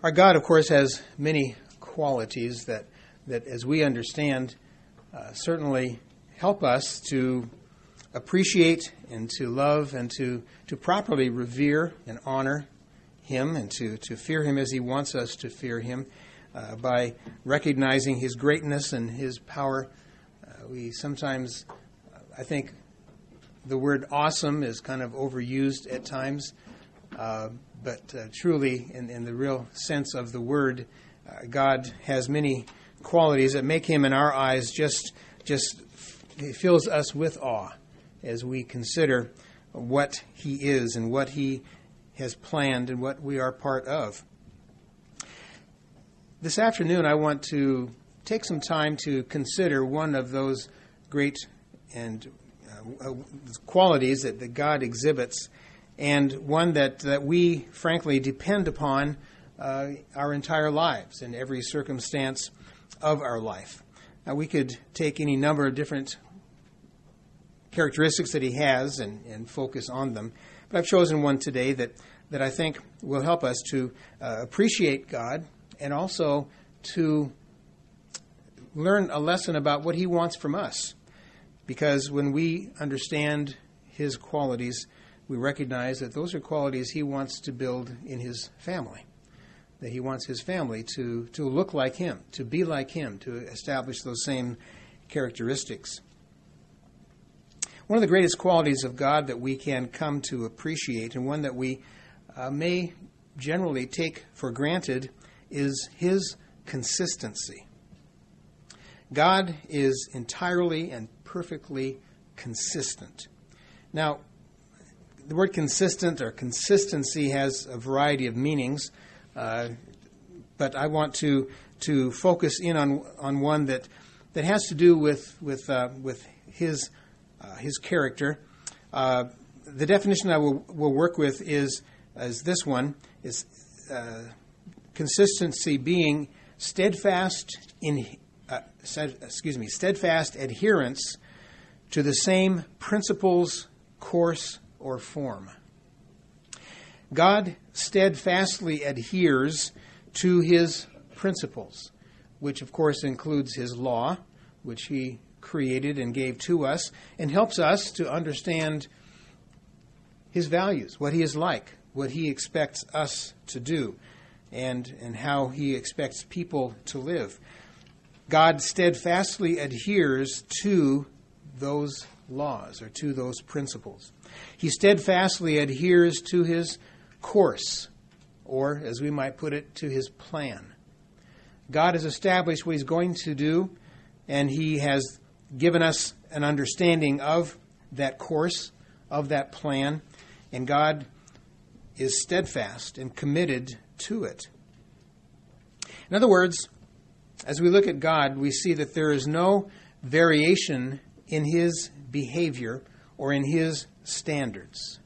Our God, of course, has many qualities that as we understand, certainly help us to appreciate and to love and to properly revere and honor Him and to fear Him as He wants us to fear Him by recognizing His greatness and His power. We sometimes, I think, the word awesome is kind of overused at times. But truly, in the real sense of the word, God has many qualities that make Him, in our eyes, just He fills us with awe as we consider what He is and what He has planned and what we are part of. This afternoon, I want to take some time to consider one of those great and qualities that God exhibits, and one that we, frankly, depend upon our entire lives in every circumstance of our life. Now, we could take any number of different characteristics that He has and focus on them, but I've chosen one today that I think will help us to appreciate God and also to learn a lesson about what He wants from us. Because when we understand His qualities, we recognize that those are qualities He wants to build in His family. That He wants His family to look like Him, to be like Him, to establish those same characteristics. One of the greatest qualities of God that we can come to appreciate, and one that we may generally take for granted, is His consistency. God is entirely and perfectly consistent. Now, the word consistent or consistency has a variety of meanings, but I want to focus in on one that has to do with His character. The definition I will work with is this one: is consistency being steadfast adherence to the same principles, course, or form. God steadfastly adheres to His principles, which of course includes His law, which He created and gave to us, and helps us to understand His values, what He is like, what He expects us to do, and how He expects people to live. God steadfastly adheres to those laws or to those principles. He steadfastly adheres to His course, or as we might put it, to His plan. God has established what He's going to do, and He has given us an understanding of that course, of that plan, and God is steadfast and committed to it. In other words, as we look at God, we see that there is no variation in His behavior or in His standards.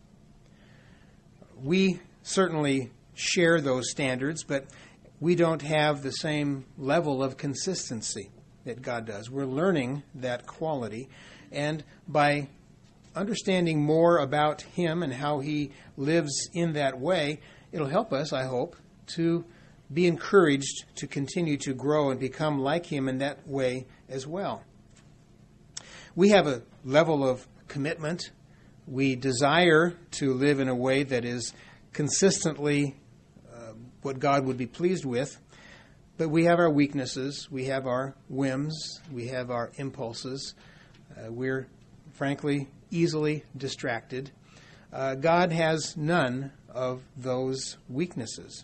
We certainly share those standards, but we don't have the same level of consistency that God does. We're learning that quality, and by understanding more about Him and how He lives in that way, it'll help us, I hope, to be encouraged to continue to grow and become like Him in that way as well. We have a level of commitment. We desire to live in a way that is consistently what God would be pleased with. But we have our weaknesses. We have our whims. We have our impulses. We're, frankly, easily distracted. God has none of those weaknesses.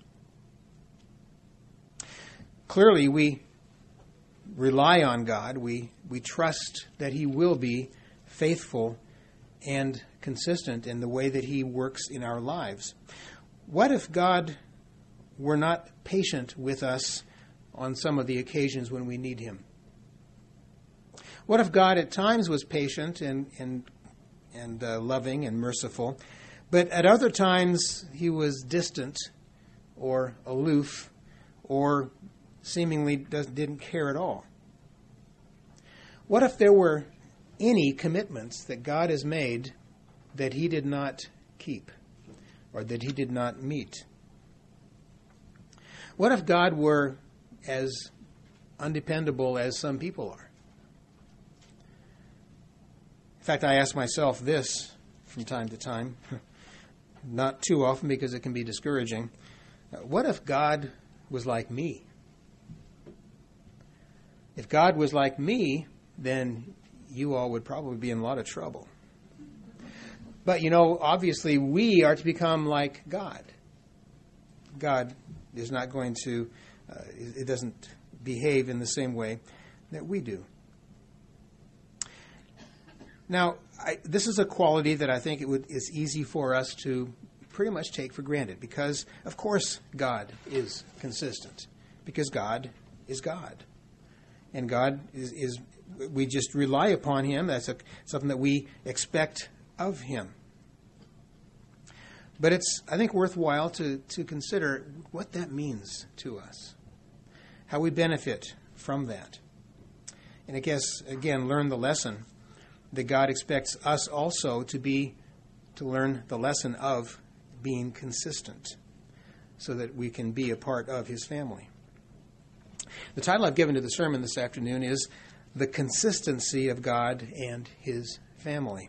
Clearly, we rely on God. We trust that He will be faithful and consistent in the way that He works in our lives. What if God were not patient with us on some of the occasions when we need Him? What if God at times was patient and loving and merciful, but at other times He was distant or aloof or seemingly didn't care at all? What if there were any commitments that God has made that He did not keep or that He did not meet? What if God were as undependable as some people are? In fact, I ask myself this from time to time, not too often because it can be discouraging. What if God was like me? If God was like me, then you all would probably be in a lot of trouble. But, obviously we are to become like God. God is not going to, it doesn't behave in the same way that we do. Now, this is a quality that I think it's easy for us to pretty much take for granted because, of course, God is consistent because God is God. And God is we just rely upon Him. That's something that we expect of Him. But it's, I think, worthwhile to consider what that means to us, how we benefit from that. And I guess, again, learn the lesson that God expects us also to learn the lesson of being consistent so that we can be a part of His family. The title I've given to the sermon this afternoon is The Consistency of God and His Family.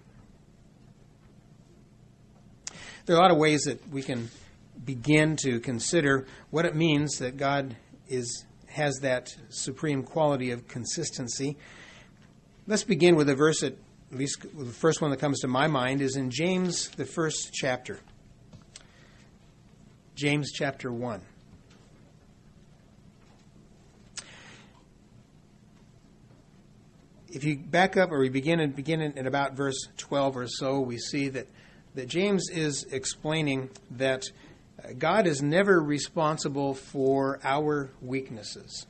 There are a lot of ways that we can begin to consider what it means that God has that supreme quality of consistency. Let's begin with a verse that, at least the first one that comes to my mind, is in James, the first chapter. James chapter 1. If you back up, or we begin at about verse 12 or so, we see that James is explaining that God is never responsible for our weaknesses.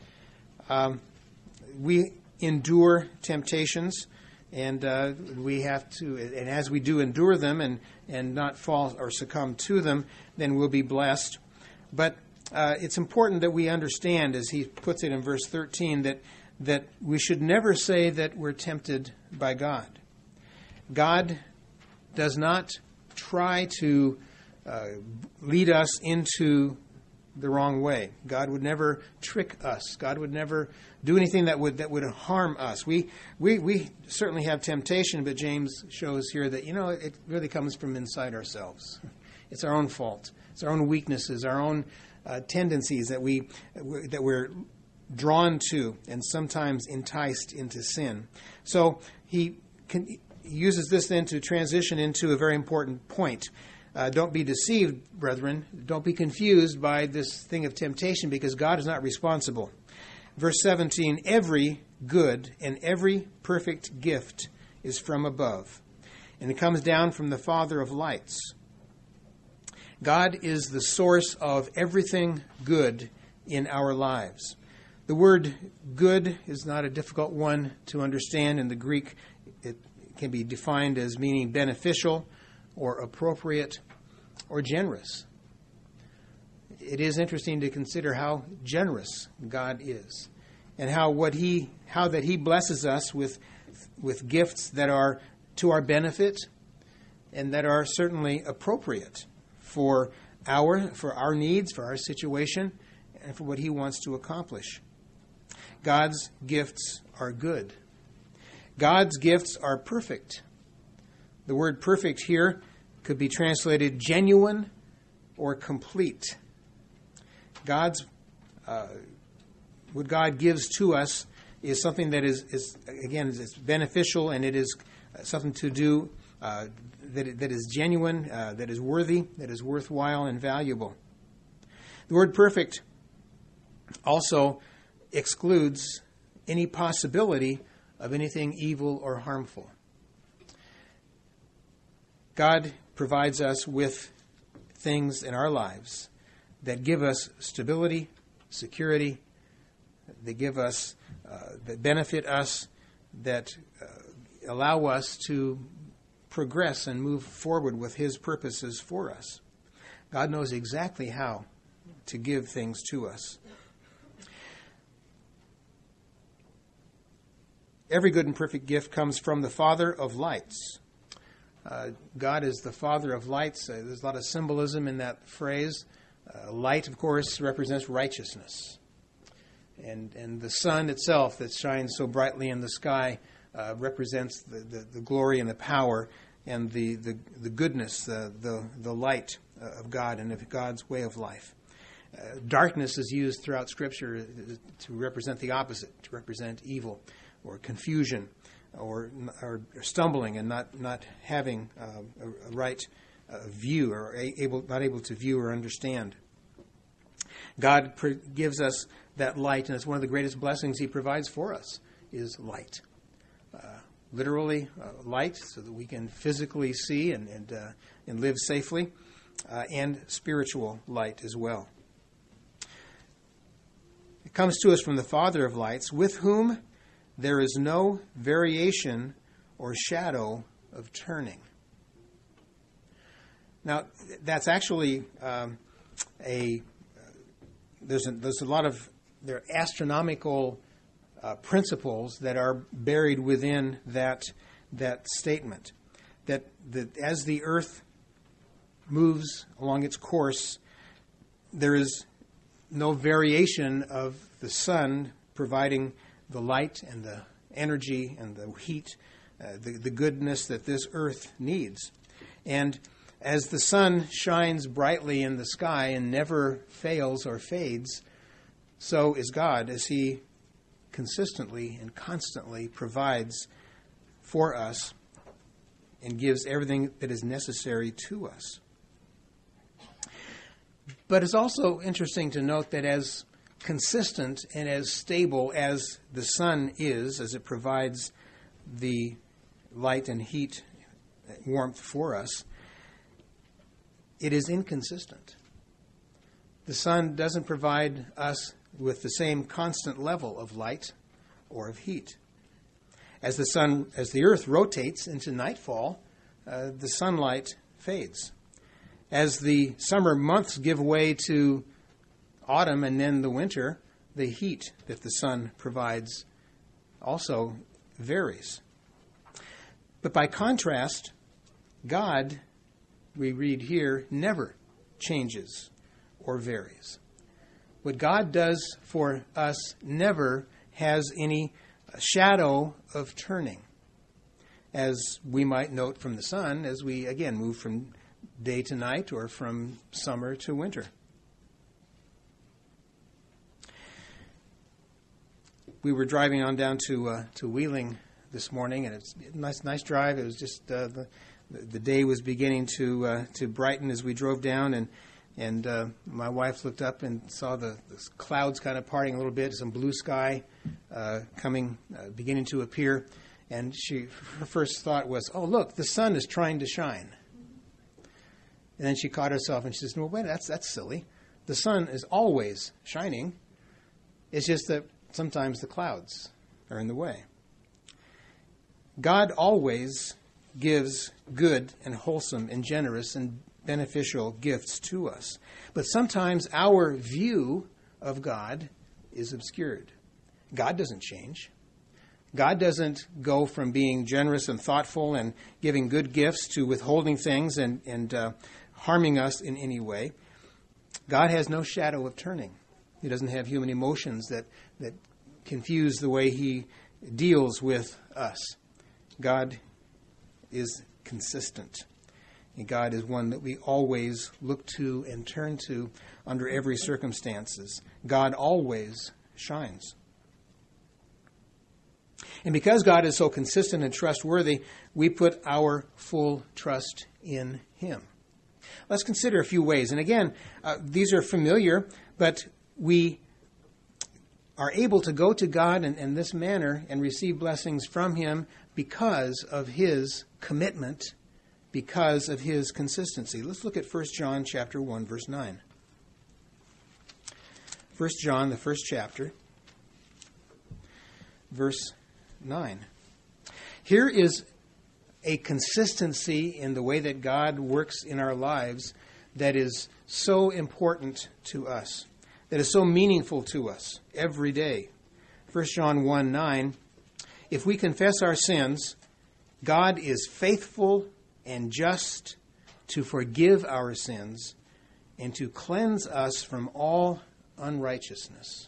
We endure temptations, and we have to, and as we do endure them and not fall or succumb to them, then we'll be blessed. But it's important that we understand, as he puts it in verse 13, that we should never say that we're tempted by God. God does not try to lead us into the wrong way. God would never trick us. God would never do anything that would harm us. We certainly have temptation, but James shows here that it really comes from inside ourselves. It's our own fault. It's our own weaknesses, our own tendencies that we're drawn to and sometimes enticed into sin. So he uses this then to transition into a very important point. Don't be deceived, brethren. Don't be confused by this thing of temptation, because God is not responsible. Verse 17, every good and every perfect gift is from above, and it comes down from the Father of lights. God is the source of everything good in our lives. The word good is not a difficult one to understand. In the Greek, it can be defined as meaning beneficial or appropriate or generous. It is interesting to consider how generous God is, and how that He blesses us with gifts that are to our benefit and that are certainly appropriate for our needs, for our situation, and for what He wants to accomplish. God's gifts are good. God's gifts are perfect. The word perfect here could be translated genuine or complete. What God gives to us is something that is beneficial, and it is something to do that is genuine, that is worthy, that is worthwhile and valuable. The word perfect also excludes any possibility of anything evil or harmful. God provides us with things in our lives that give us stability, security, that give us, that benefit us, that allow us to progress and move forward with His purposes for us. God knows exactly how to give things to us. Every good and perfect gift comes from the Father of lights. God is the Father of lights. There's a lot of symbolism in that phrase. Light, of course, represents righteousness. And the sun itself that shines so brightly in the sky represents the glory and the power and the goodness, the light of God and of God's way of life. Darkness is used throughout Scripture to represent the opposite, to represent evil or confusion or stumbling and not having a right view or not able to view or understand. God gives us that light, and it's one of the greatest blessings He provides for us is light. Literally light, so that we can physically see and live safely, and spiritual light as well. It comes to us from the Father of lights, with whom there is no variation or shadow of turning. Now, that's actually there's a lot of there are astronomical principles that are buried within that statement. That as the earth moves along its course, there is no variation of the sun providing the light and the energy and the heat, the goodness that this earth needs. And as the sun shines brightly in the sky and never fails or fades, so is God as He consistently and constantly provides for us and gives everything that is necessary to us. But it's also interesting to note that as consistent and as stable as the sun is, as it provides the light and heat, warmth for us, it is inconsistent. The sun doesn't provide us with the same constant level of light or of heat. As the earth rotates into nightfall, the sunlight fades. As the summer months give way to autumn and then the winter, the heat that the sun provides also varies. But by contrast, God, we read here, never changes or varies. What God does for us never has any shadow of turning, as we might note from the sun as we, again, move from day to night or from summer to winter. We were driving on down to Wheeling this morning, and it's a nice drive. It was just the day was beginning to brighten as we drove down, and my wife looked up and saw the clouds kind of parting a little bit, some blue sky beginning to appear, and her first thought was, "Oh, look, the sun is trying to shine." And then she caught herself and she says, "No, wait, that's silly. The sun is always shining. It's just that sometimes the clouds are in the way." God always gives good and wholesome and generous and beneficial gifts to us. But sometimes our view of God is obscured. God doesn't change. God doesn't go from being generous and thoughtful and giving good gifts to withholding things and harming us in any way. God has no shadow of turning. He doesn't have human emotions that confuse the way He deals with us. God is consistent. And God is one that we always look to and turn to under every circumstances. God always shines. And because God is so consistent and trustworthy, we put our full trust in Him. Let's consider a few ways. And again, these are familiar, but we are able to go to God in this manner and receive blessings from Him because of His commitment, because of His consistency. Let's look at 1 John chapter 1, verse 9. 1 John, the first chapter, verse 9. Here is a consistency in the way that God works in our lives that is so important to us, that is so meaningful to us every day. 1 John 1, 9. If we confess our sins, God is faithful and just to forgive our sins and to cleanse us from all unrighteousness.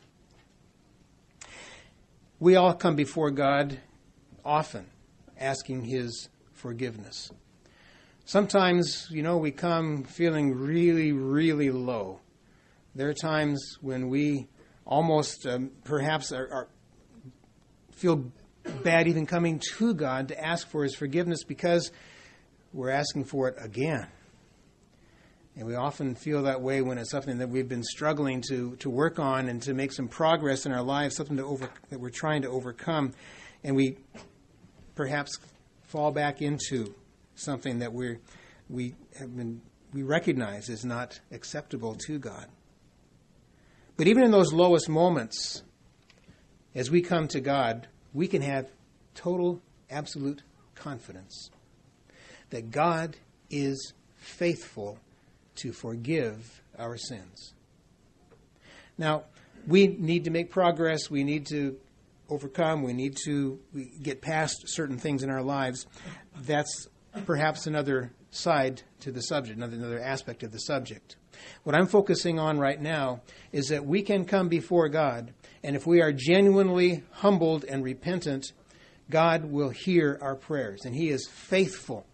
We all come before God often, asking His forgiveness. Sometimes, we come feeling really, really low. There are times when we almost perhaps feel bad even coming to God to ask for His forgiveness because we're asking for it again. And we often feel that way when it's something that we've been struggling to work on and to make some progress in our lives, something that we're trying to overcome. And we perhaps fall back into something that we recognize is not acceptable to God. But even in those lowest moments, as we come to God, we can have total, absolute confidence that God is faithful to forgive our sins. Now, we need to make progress. We need to overcome. We need to get past certain things in our lives. That's perhaps another side to the subject, another aspect of the subject. What I'm focusing on right now is that we can come before God, and if we are genuinely humbled and repentant, God will hear our prayers, and He is faithful.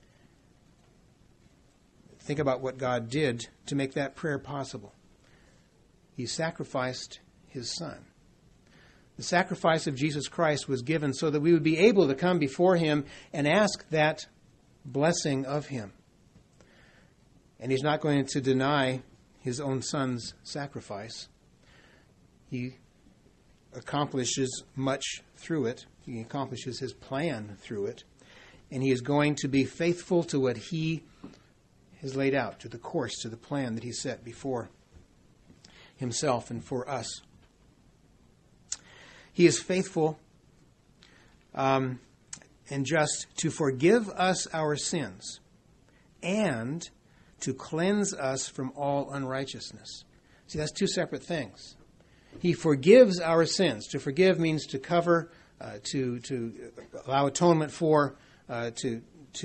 Think about what God did to make that prayer possible. He sacrificed His Son. The sacrifice of Jesus Christ was given so that we would be able to come before Him and ask that blessing of Him. And He's not going to deny His own Son's sacrifice. He accomplishes much through it. He accomplishes His plan through it. And He is going to be faithful to what He has laid out, to the course, to the plan that He set before Himself and for us. He is faithful and just to forgive us our sins and to cleanse us from all unrighteousness. See, that's two separate things. He forgives our sins. To forgive means to cover, to allow atonement for, to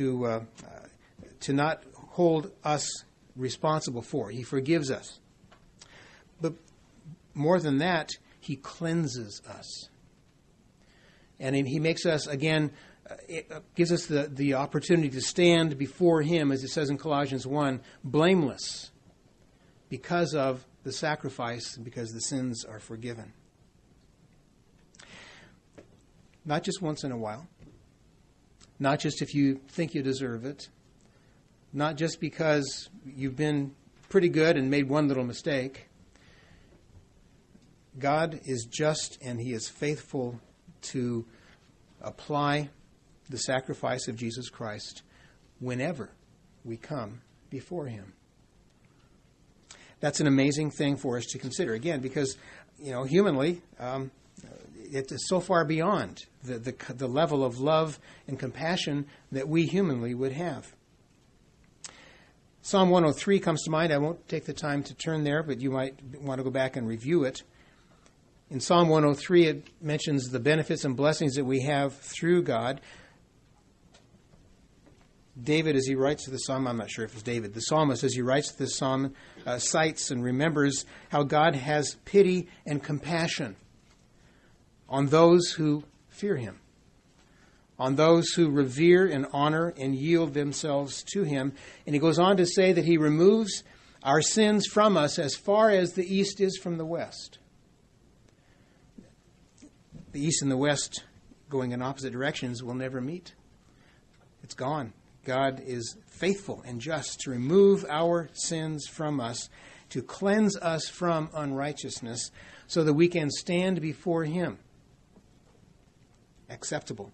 not hold us responsible for. He forgives us. But more than that, He cleanses us. And He makes us, again, gives us the opportunity to stand before Him, as it says in Colossians 1, blameless because of the sacrifice, because the sins are forgiven. Not just once in a while. Not just if you think you deserve it. Not just because you've been pretty good and made one little mistake. God is just and He is faithful to apply the sacrifice of Jesus Christ whenever we come before Him. That's an amazing thing for us to consider. Again, because, humanly, it is so far beyond the level of love and compassion that we humanly would have. Psalm 103 comes to mind. I won't take the time to turn there, but you might want to go back and review it. In Psalm 103, it mentions the benefits and blessings that we have through God. David, as he writes the psalm, I'm not sure if it's David, the psalmist, as he writes this psalm, cites and remembers how God has pity and compassion on those who fear Him, on those who revere and honor and yield themselves to Him. And he goes on to say that He removes our sins from us as far as the east is from the west. The east and the west, going in opposite directions, will never meet. It's gone. God is faithful and just to remove our sins from us, to cleanse us from unrighteousness, so that we can stand before Him acceptable.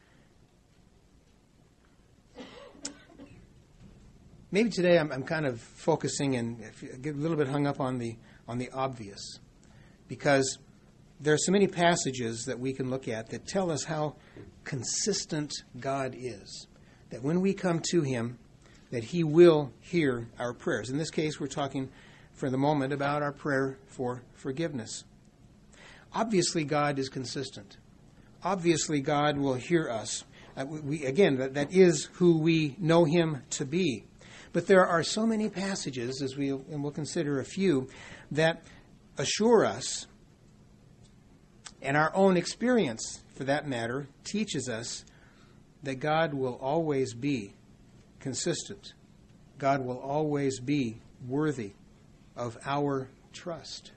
Maybe today I'm kind of focusing and get a little bit hung up on the obvious, because there are so many passages that we can look at that tell us how consistent God is. That when we come to Him, that He will hear our prayers. In this case, we're talking for the moment about our prayer for forgiveness. Obviously, God is consistent. Obviously, God will hear us. That is who we know Him to be. But there are so many passages, and we'll consider a few, that assure us, and our own experience, for that matter, teaches us that God will always be consistent. God will always be worthy of our trust.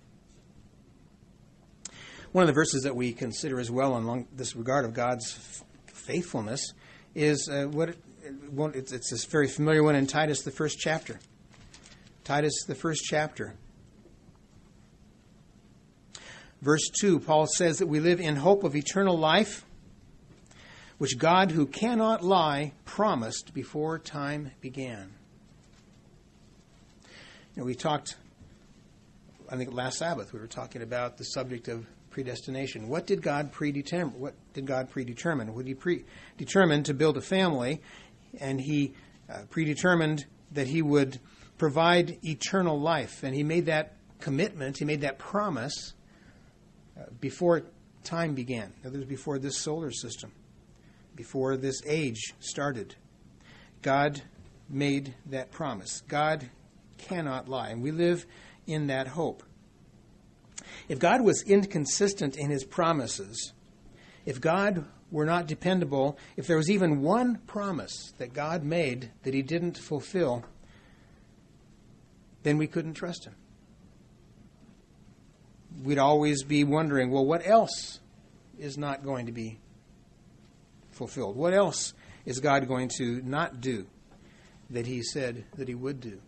One of the verses that we consider as well along this regard of God's faithfulness is it's this very familiar one in Titus, the first chapter. Titus, the first chapter. Verse 2, Paul says that we live in hope of eternal life, which God, who cannot lie, promised before time began. We talked, I think last Sabbath, we were talking about the subject of predestination. What did God predetermine? What did God predetermine? Would He predetermine to build a family, and He predetermined that He would provide eternal life, and He made that commitment, He made that promise before time began. In other words, before this solar system, before this age started. God made that promise. God cannot lie, and we live in that hope. If God was inconsistent in His promises, if God were not dependable, if there was even one promise that God made that He didn't fulfill, then we couldn't trust Him. We'd always be wondering, well, what else is not going to be fulfilled? What else is God going to not do that He said that He would do?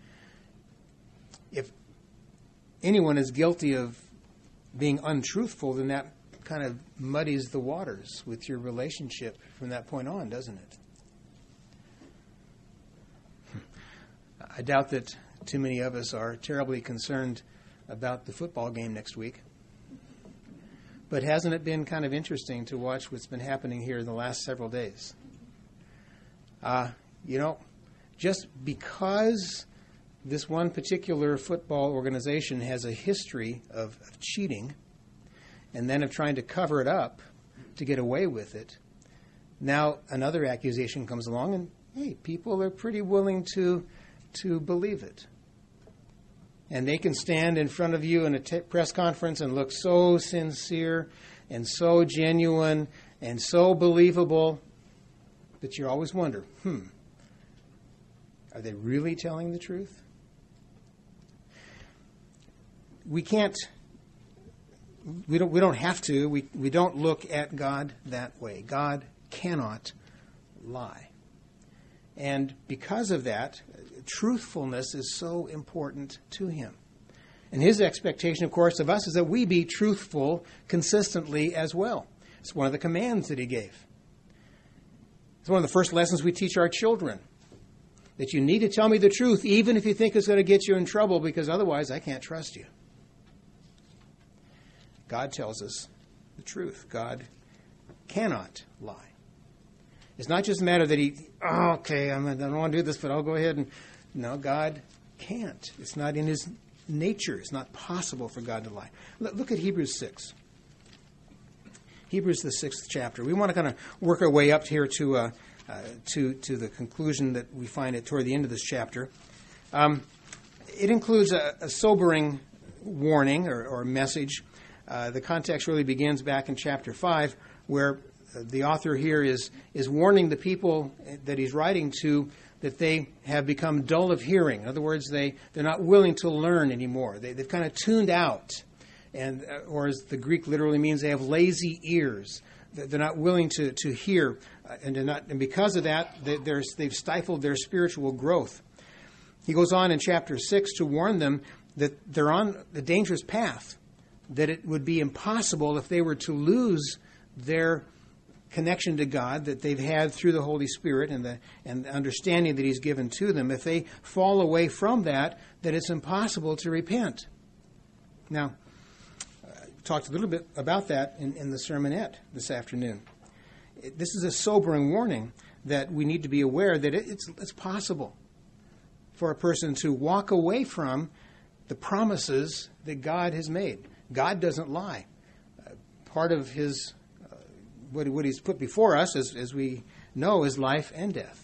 If anyone is guilty of being untruthful, then that kind of muddies the waters with your relationship from that point on, doesn't it? I doubt that too many of us are terribly concerned about the football game next week. But hasn't it been kind of interesting to watch what's been happening here in the last several days? Just because this one particular football organization has a history of cheating and then of trying to cover it up to get away with it, now another accusation comes along and, hey, people are pretty willing to believe it. And they can stand in front of you in a press conference and look so sincere and so genuine and so believable that you always wonder, are they really telling the truth? We don't have to. We don't look at God that way. God cannot lie. And because of that, truthfulness is so important to Him. And His expectation, of course, of us is that we be truthful consistently as well. It's one of the commands that He gave. It's one of the first lessons we teach our children, that you need to tell me the truth, even if you think it's going to get you in trouble, because otherwise I can't trust you. God tells us the truth. God cannot lie. It's not just a matter that I don't want to do this, but I'll go ahead and... No, God can't. It's not in His nature. It's not possible for God to lie. Look at Hebrews 6. Hebrews, the 6th chapter. We want to kind of work our way up here to the conclusion that we find it toward the end of this chapter. It includes a sobering warning or message. The context really begins back in chapter 5, where the author here is warning the people that he's writing to that they have become dull of hearing. In other words, they're not willing to learn anymore. They've kind of tuned out, or as the Greek literally means, they have lazy ears. They're not willing to hear, and because of that, they've stifled their spiritual growth. He goes on in chapter 6 to warn them that they're on a dangerous path, that it would be impossible if they were to lose their connection to God that they've had through the Holy Spirit and the understanding that He's given to them. If they fall away from that it's impossible to repent. Now, I talked a little bit about that in the sermonette this afternoon. This is a sobering warning that we need to be aware that it's possible for a person to walk away from the promises that God has made. God doesn't lie. Part of His what He's put before us, as we know, is life and death.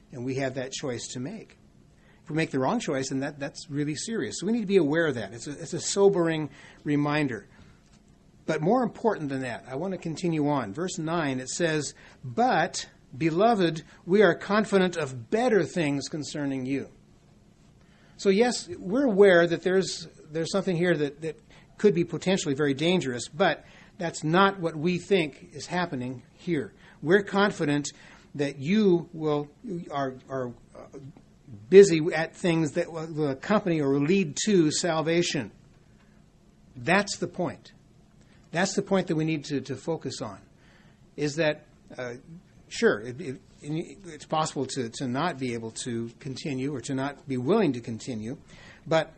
and we have that choice to make. If we make the wrong choice, then that's really serious. So we need to be aware of that. It's a sobering reminder. But more important than that, I want to continue on. Verse 9, it says, "But, beloved, we are confident of better things concerning you." So yes, we're aware that there's something here that could be potentially very dangerous, but that's not what we think is happening here. We're confident that you are busy at things that will accompany or lead to salvation. That's the point. That's the point that we need to focus on. Is that, sure, it's possible to not be able to continue or to not be willing to continue, but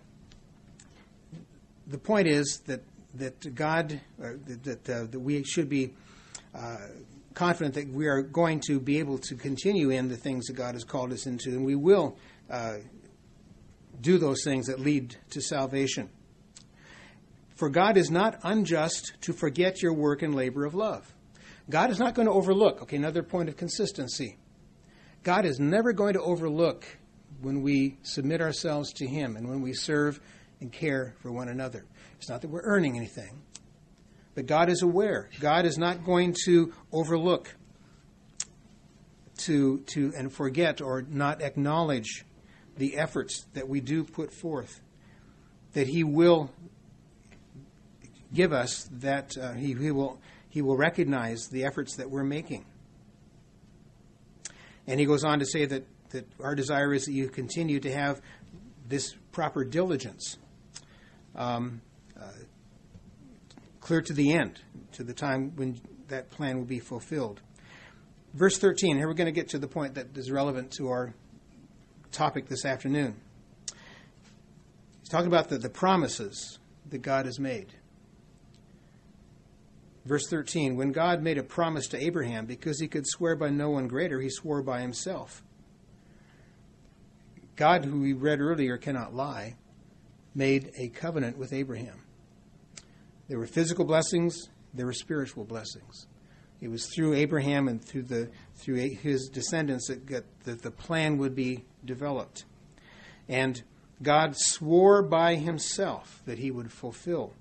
the point is that God, that we should be confident that we are going to be able to continue in the things that God has called us into, and we will do those things that lead to salvation. "For God is not unjust to forget your work and labor of love." God is not going to overlook, another point of consistency. God is never going to overlook when we submit ourselves to Him and when we serve and care for one another. It's not that we're earning anything, but God is aware. God is not going to overlook and forget or not acknowledge the efforts that we do put forth, that He will give us that he will recognize the efforts that we're making. And he goes on to say that our desire is that you continue to have this proper diligence, clear to the end, to the time when that plan will be fulfilled. Verse 13, here we're going to get to the point that is relevant to our topic this afternoon. He's talking about the promises that God has made. Verse 13, when God made a promise to Abraham, because He could swear by no one greater, He swore by Himself. God, who we read earlier, cannot lie, made a covenant with Abraham. There were physical blessings, there were spiritual blessings. It was through Abraham and through his descendants that the plan would be developed. And God swore by Himself that He would fulfill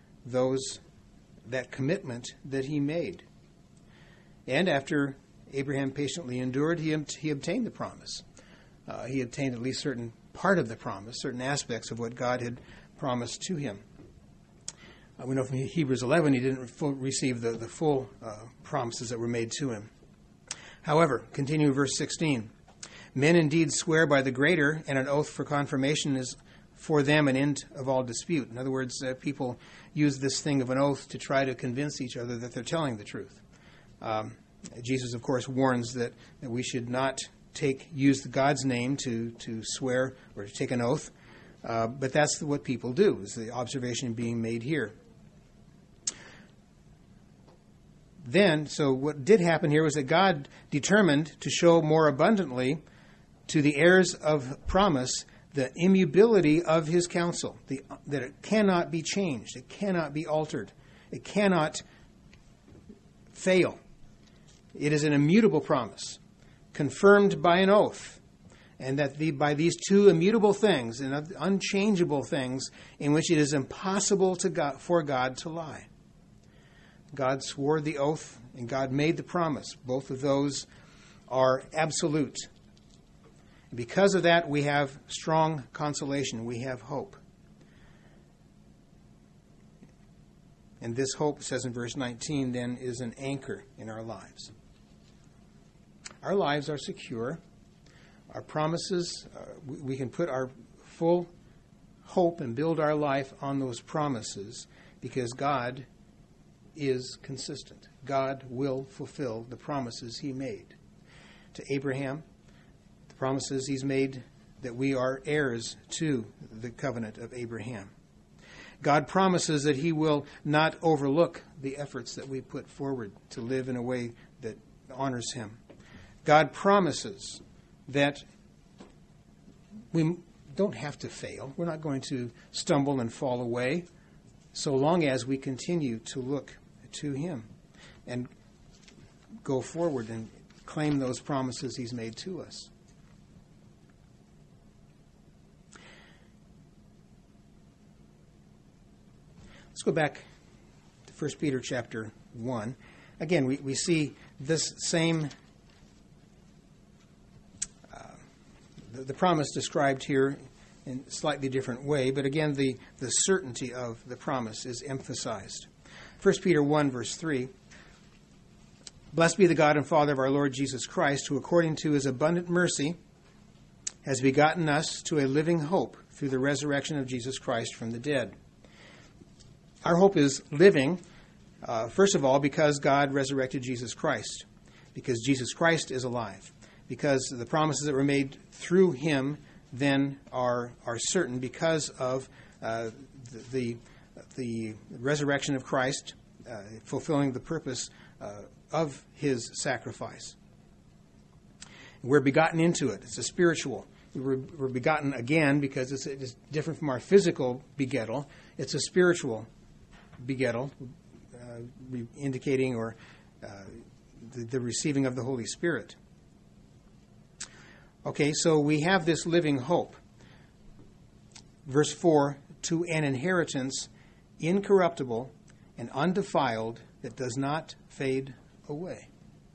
that commitment that He made. And after Abraham patiently endured, he obtained the promise. He obtained at least certain part of the promise, certain aspects of what God had promised to him. We know from Hebrews 11 he didn't receive the full promises that were made to him. However, continue verse 16. Men indeed swear by the greater, and an oath for confirmation is for them an end of all dispute. In other words, people use this thing of an oath to try to convince each other that they're telling the truth. Jesus, of course, warns that we should not use God's name to swear or to take an oath, but that's what people do, is the observation being made here. Then, so what did happen here was that God determined to show more abundantly to the heirs of promise the immutability of His counsel, that it cannot be changed, it cannot be altered, it cannot fail. It is an immutable promise, confirmed by an oath, and that by these two immutable things and unchangeable things in which it is impossible for God to lie. God swore the oath and God made the promise. Both of those are absolute. Because of that, we have strong consolation. We have hope. And this hope, it says in verse 19, then is an anchor in our lives. Our lives are secure. Our promises, we can put our full hope and build our life on those promises because God is consistent. God will fulfill the promises He made to Abraham, the promises He's made that we are heirs to the covenant of Abraham. God promises that He will not overlook the efforts that we put forward to live in a way that honors Him. God promises that we don't have to fail. We're not going to stumble and fall away so long as we continue to look to Him and go forward and claim those promises He's made to us. Let's go back to 1 Peter chapter 1. Again, we see this same, the promise described here in a slightly different way, but again, the certainty of the promise is emphasized. 1 Peter 1, verse 3, Blessed be the God and Father of our Lord Jesus Christ, who according to his abundant mercy has begotten us to a living hope through the resurrection of Jesus Christ from the dead. Our hope is living, first of all, because God resurrected Jesus Christ, because Jesus Christ is alive, because the promises that were made through him then are certain because of the resurrection of Christ, fulfilling the purpose of his sacrifice. We're begotten into it. It's a spiritual. We're begotten again because it's different from our physical begettal. It's a spiritual begettal, indicating or the receiving of the Holy Spirit. Okay, so we have this living hope. Verse 4, to an inheritance incorruptible and undefiled that does not fade away.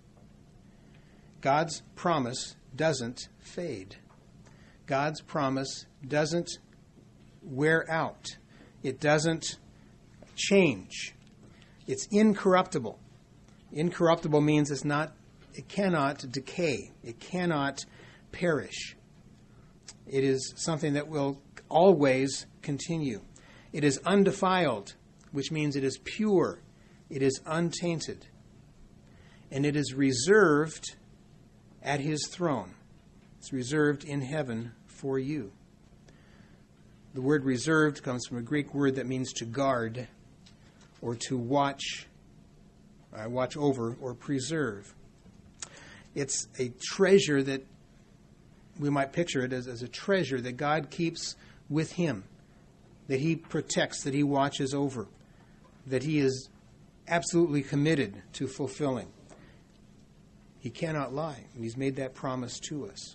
God's promise doesn't fade. God's promise doesn't wear out. It doesn't change. It's incorruptible. Incorruptible means it cannot decay. It cannot perish. It is something that will always continue. It is undefiled, which means it is pure. It is untainted. And it is reserved at his throne. It's reserved in heaven for you. The word reserved comes from a Greek word that means to guard or to watch over or preserve. It's a treasure that we might picture it as a treasure that God keeps with him, that he protects, that he watches over, that he is absolutely committed to fulfilling. He cannot lie, and he's made that promise to us.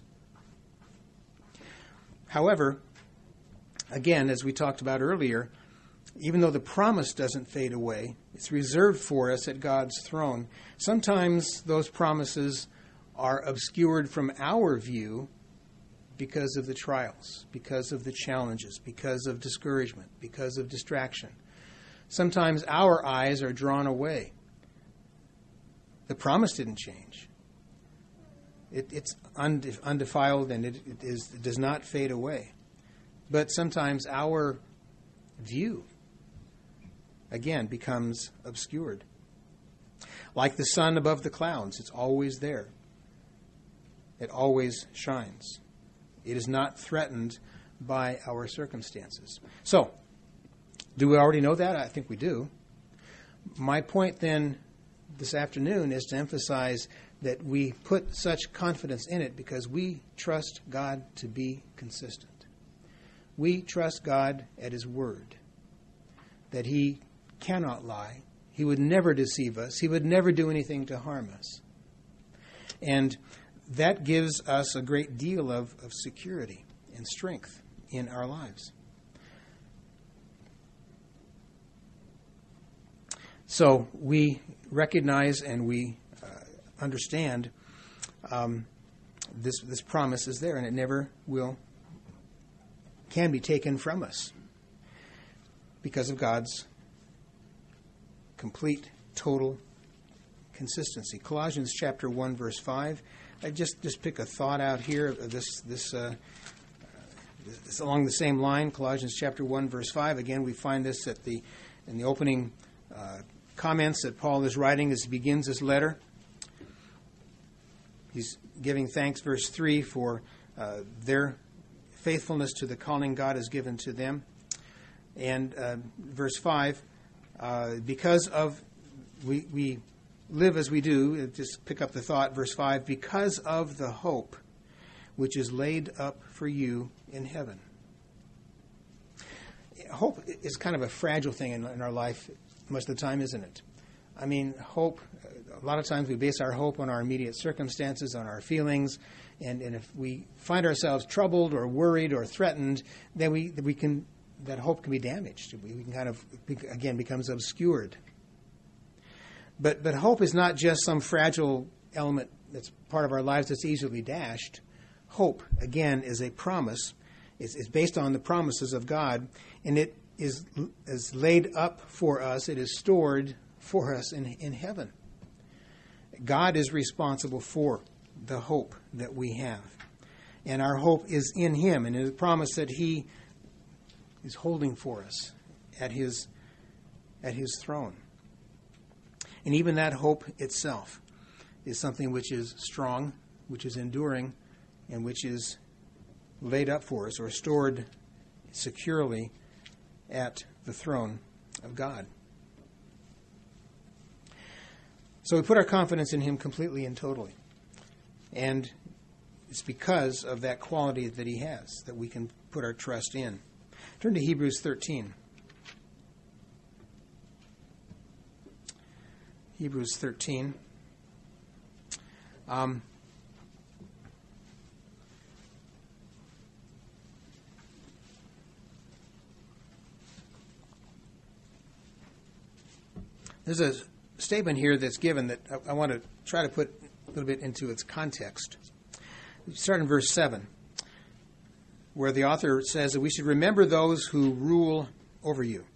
However, again, as we talked about earlier, even though the promise doesn't fade away, it's reserved for us at God's throne. Sometimes those promises are obscured from our view because of the trials, because of the challenges, because of discouragement, because of distraction. Sometimes our eyes are drawn away. The promise didn't change. It's undefiled and it does not fade away. But sometimes our view, again, becomes obscured. Like the sun above the clouds, it's always there. It always shines. It is not threatened by our circumstances. So, do we already know that? I think we do. My point then this afternoon is to emphasize that we put such confidence in it because we trust God to be consistent. We trust God at his word, that he cannot lie. He would never deceive us. He would never do anything to harm us. And that gives us a great deal of security and strength in our lives. So we recognize and we understand this promise is there, and it never can be taken from us because of God's complete, total consistency. Colossians chapter 1, verse 5. I just pick a thought out here. This along the same line. Colossians chapter 1, verse 5. Again, we find this in the opening comments that Paul is writing as he begins his letter. He's giving thanks, verse 3, for their faithfulness to the calling God has given to them. And verse 5, because of, we live as we do, just pick up the thought, verse 5, because of the hope which is laid up for you in heaven. Hope is kind of a fragile thing in our life most of the time, isn't it? I mean, hope, a lot of times we base our hope on our immediate circumstances, on our feelings, and if we find ourselves troubled or worried or threatened, then we can that hope can be damaged. We can kind of, again, becomes obscured. But hope is not just some fragile element that's part of our lives that's easily dashed. Hope, again, is a promise. It's based on the promises of God, and it is laid up for us. It is stored for us in heaven. God is responsible for the hope that we have. And our hope is in Him, and it is a promise that He is holding for us at His throne. And even that hope itself is something which is strong, which is enduring, and which is laid up for us or stored securely at the throne of God. So we put our confidence in Him completely and totally. And it's because of that quality that He has that we can put our trust in. Turn to Hebrews 13. Hebrews 13. There's a statement here that's given that I want to try to put a little bit into its context. We start in verse 7, where the author says that we should remember those who rule over you.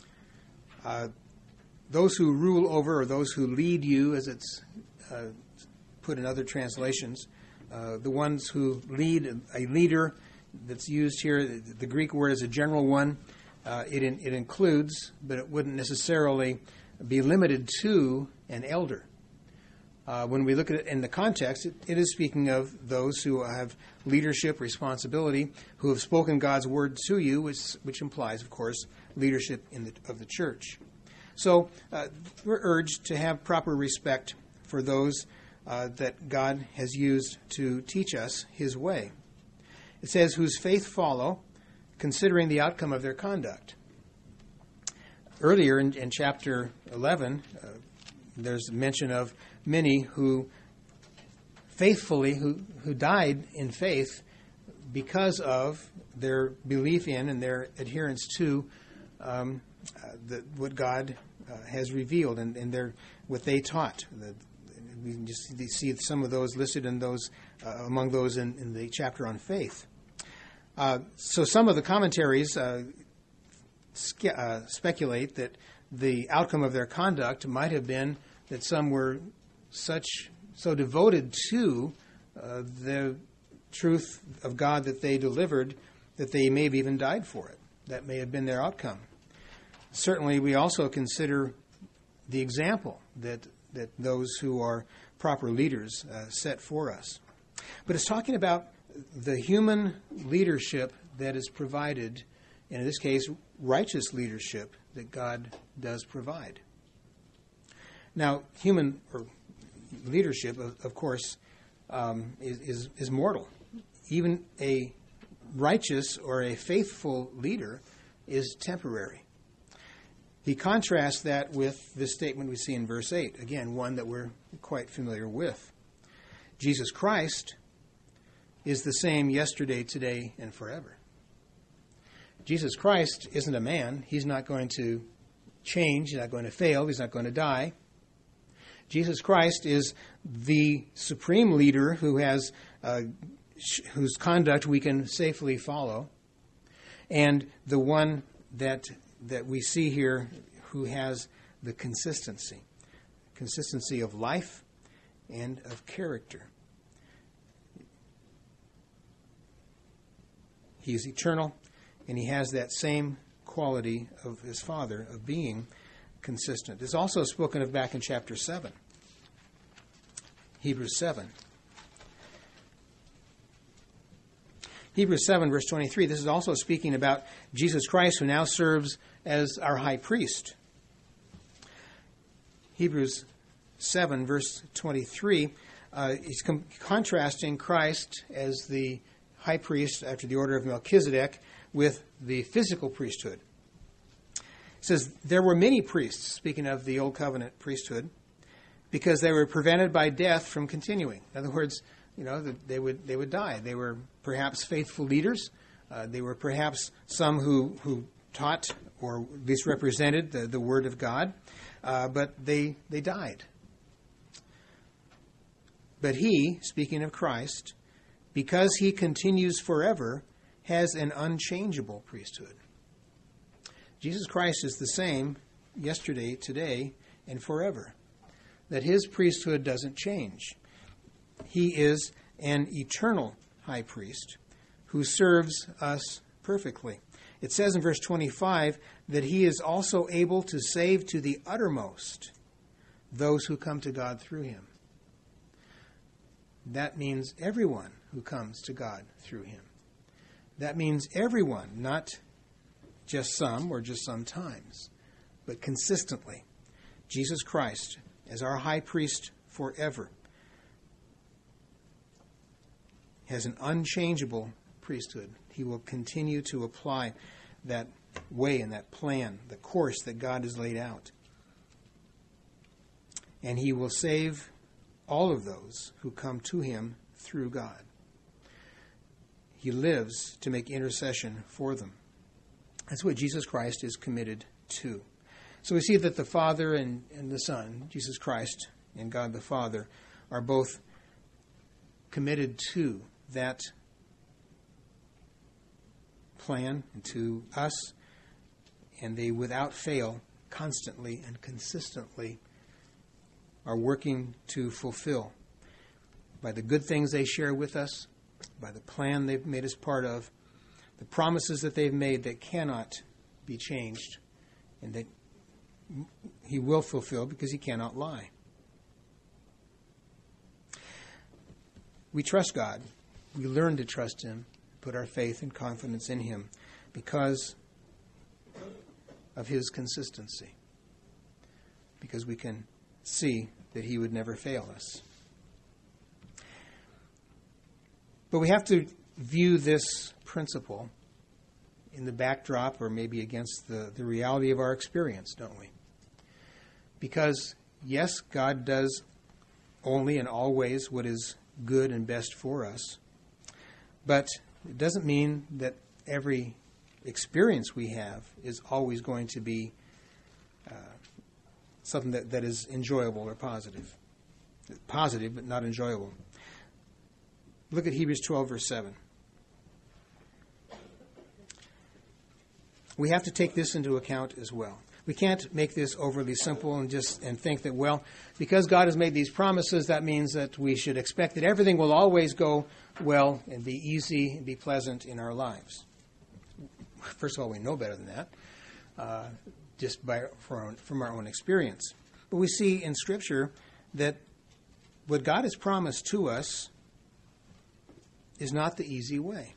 Those who rule over, or those who lead you, as it's put in other translations, the ones who lead, a leader that's used here, the Greek word is a general one. It includes, but it wouldn't necessarily be limited to an elder. When we look at it in the context, it is speaking of those who have leadership responsibility, who have spoken God's word to you, which implies, of course, leadership of the church. So we're urged to have proper respect for those that God has used to teach us His way. It says, whose faith follow, considering the outcome of their conduct. Earlier in chapter 11, there's mention of many who faithfully, who died in faith because of their belief in and their adherence to what God has revealed and what they taught. We can just see some of those listed in those among those in the chapter on faith. So some of the commentaries speculate that the outcome of their conduct might have been that some were so devoted to the truth of God that they delivered that they may have even died for it. That may have been their outcome. Certainly, we also consider the example that those who are proper leaders set for us. But it's talking about the human leadership that is provided, and in this case, righteous leadership that God does provide. Now, human leadership, of course, is mortal. Even a righteous or a faithful leader is temporary. He contrasts that with this statement we see in verse 8, again, one that we're quite familiar with. Jesus Christ is the same yesterday, today, and forever. Jesus Christ isn't a man. He's not going to change. He's not going to fail. He's not going to die. Jesus Christ is the supreme leader who has whose conduct we can safely follow, and the one that we see here who has the consistency of life and of character. He is eternal, and he has that same quality of his Father of being consistent. It's also spoken of back in chapter 7, Hebrews 7. Hebrews 7, verse 23, this is also speaking about Jesus Christ, who now serves as our high priest. Hebrews 7, verse 23, is contrasting Christ as the high priest after the order of Melchizedek with the physical priesthood. It says, there were many priests, speaking of the Old Covenant priesthood, because they were prevented by death from continuing. In other words, they would die. They were perhaps faithful leaders. They were perhaps some who taught, or at least represented, the Word of God, but they died. But he, speaking of Christ, because he continues forever, has an unchangeable priesthood. Jesus Christ is the same yesterday, today, and forever. That his priesthood doesn't change. He is an eternal high priest who serves us perfectly. It says in verse 25 that he is also able to save to the uttermost those who come to God through him. That means everyone who comes to God through him. That means everyone, not just some or just sometimes, but consistently. Jesus Christ, as our high priest forever, has an unchangeable priesthood. He will continue to apply that way and that plan, the course that God has laid out. And he will save all of those who come to him through God. He lives to make intercession for them. That's what Jesus Christ is committed to. So we see that the Father and the Son, Jesus Christ and God the Father, are both committed to that plan and to us, and they without fail, constantly and consistently are working to fulfill by the good things they share with us, by the plan they've made us part of, the promises that they've made that cannot be changed and that he will fulfill because he cannot lie. We trust God. We learn to trust him, put our faith and confidence in him because of his consistency. Because we can see that he would never fail us. But we have to view this principle in the backdrop or maybe against the reality of our experience, don't we? Because, yes, God does only and always what is good and best for us. But it doesn't mean that every experience we have is always going to be something that is enjoyable or positive. Positive, but not enjoyable. Look at Hebrews 12, verse 7. We have to take this into account as well. We can't make this overly simple and think that, well, because God has made these promises, that means that we should expect that everything will always go well and be easy and be pleasant in our lives. First of all, we know better than that, from our own experience. But we see in Scripture that what God has promised to us is not the easy way.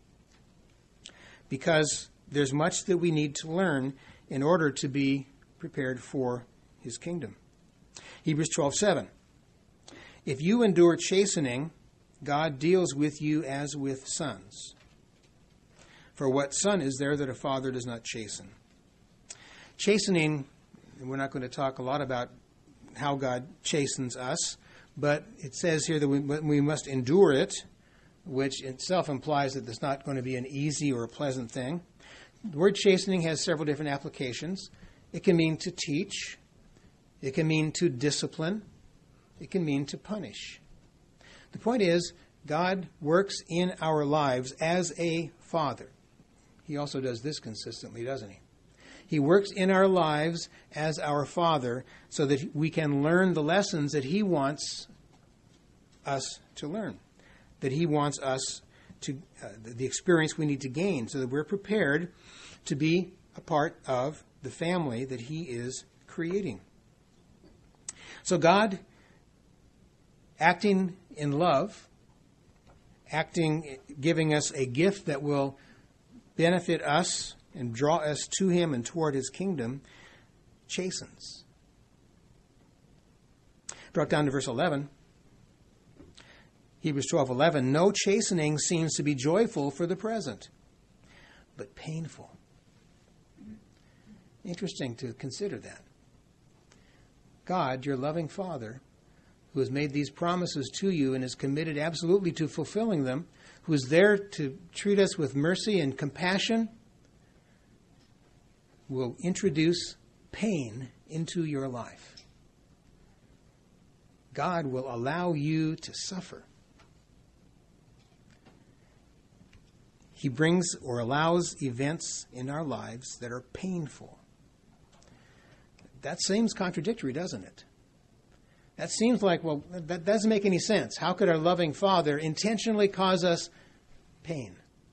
Because there's much that we need to learn in order to be prepared for his kingdom. Hebrews 12:7. If you endure chastening, God deals with you as with sons. For what son is there that a father does not chasten? Chastening, and we're not going to talk a lot about how God chastens us, but it says here that we must endure it, which itself implies that it's not going to be an easy or a pleasant thing. The word chastening has several different applications. It can mean to teach. It can mean to discipline. It can mean to punish. The point is, God works in our lives as a father. He also does this consistently, doesn't he? He works in our lives as our father so that we can learn the lessons that he wants us to learn, that he wants us to, the experience we need to gain so that we're prepared to be a part of the family that he is creating. So God, acting in love, giving us a gift that will benefit us and draw us to him and toward his kingdom, chastens. Drop down to verse 11. Hebrews 12:11. No chastening seems to be joyful for the present, but painful. Interesting to consider that. God, your loving Father, who has made these promises to you and is committed absolutely to fulfilling them, who is there to treat us with mercy and compassion, will introduce pain into your life. God will allow you to suffer. He brings or allows events in our lives that are painful. That seems contradictory, doesn't it? That seems like, well, that doesn't make any sense. How could our loving Father intentionally cause us pain?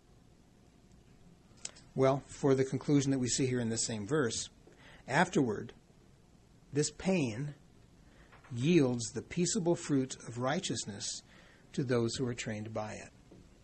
Well, for the conclusion that we see here in this same verse, afterward, this pain yields the peaceable fruit of righteousness to those who are trained by it.